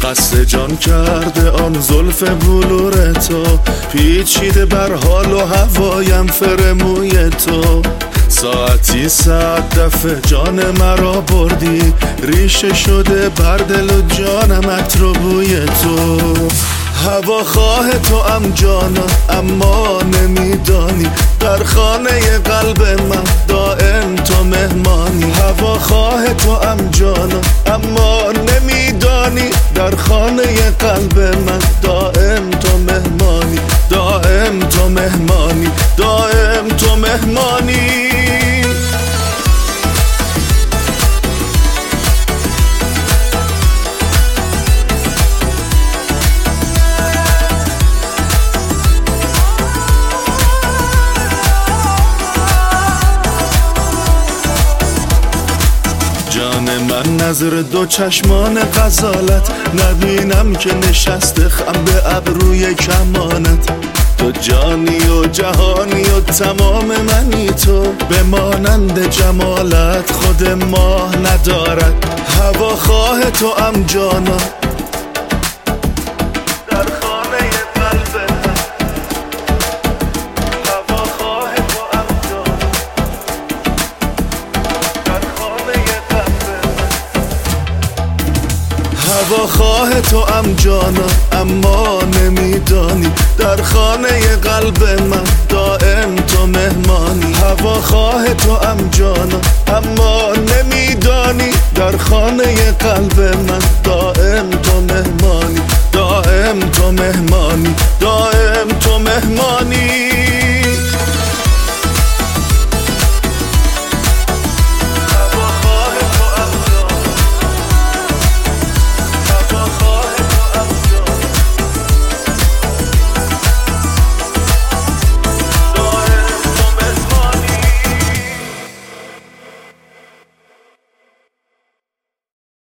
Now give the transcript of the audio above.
مست جان کرده آن زلف بلور تو، پیچیده بر حال و هوایم فرموی تو. ساعتی 100 دفعه جان مرا بردی، ریشه شده بر دل و جانم عطر و بوی تو. هوا خواه تو ام جانا اما نمیدانی، در خانه قلب من دائم تو مهمانی. هوا خواه تو ام جانا اما نمیدانی، در خانه قلب من دائم تو مهمانی، دائم تو مهمانی، دائم تو مهمانی. جان من نظر دو چشمان غزالت، نبینم که نشسته خم به ابروی کمانت. تو جانی و جهانی و تمام منی، تو به مانند جمالت خود ماه ندارد. هوا خواه تو ام جانا در خانه قلب من، هوا خواه تو ام جانا در خانه قلب من. هوا خواه تو ام جانا اما نمیدانی، در خانه قلب من دائم تو مهمانی. هوا خواه تو ام جانا اما نمیدانی،